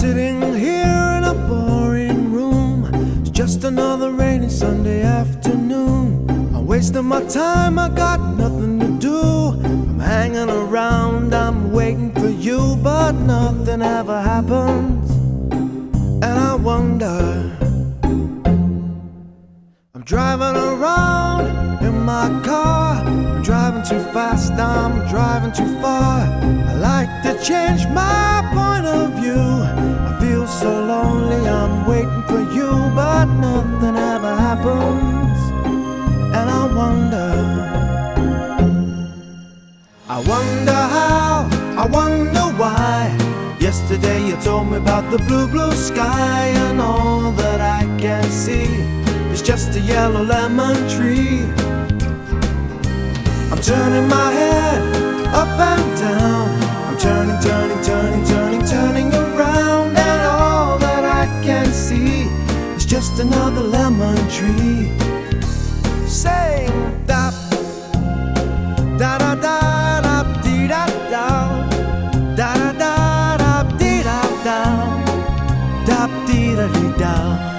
sitting here in a boring room. It's just another rainy Sunday afternoon. I'm wasting my time, I got nothing to do. I'm hanging around, I'm waiting for you, but nothing ever happens. And I wonder, I'm driving around in my car. I'm driving too fast, I'm driving too far. I like to change my point of view. I feel so lonely, I'm waiting for you, but nothing ever happens. And I wonder how, I wonder why. Yesterday you told me about the blue, blue sky, and all that I can see is just a yellow lemon tree. I'm turning my head up and down. I'm turning, turning, turning, turning, turning around, and all that I can see is just another lemon tree. Saying da da da da da dee da da da da da da dee da da da dee da dee da.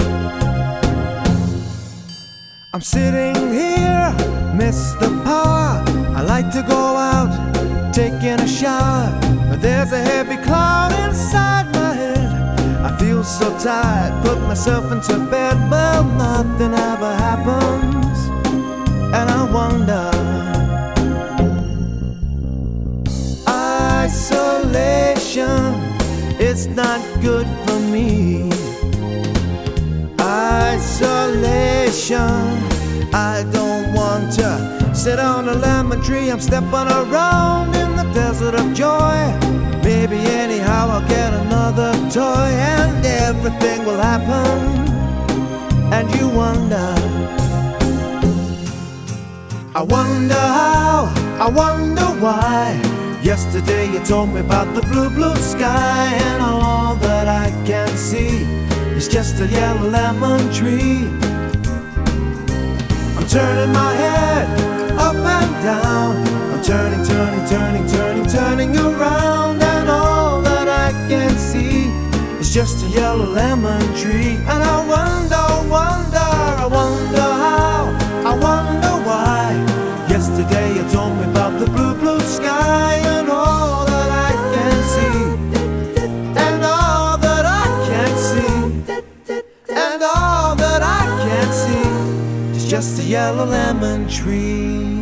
I'm sitting here, miss the power. I like to go out, taking a shower, but there's a heavy cloud inside my head. I feel so tired, put myself into bed, but nothing ever happens. And I wonder, isolation, it's not good for me. Isolation, I don't want to sit on a lemon tree. I'm stepping around in the desert of joy. Maybe anyhow I'll get another toy, and everything will happen. And you wonder, I wonder how, I wonder why. Yesterday you told me about the blue, blue sky, and all that I can see is just a yellow lemon tree. I'm turning my head up and down. I'm turning, turning, turning, turning, turning around, and all that I can see is just a yellow lemon tree. And I wonder, wonder, I wonder how, I wonder why. Yesterday you told me about the blue, blue sky, and all that I can see, and all that I can't see, and all that I can't see is just a yellow lemon tree.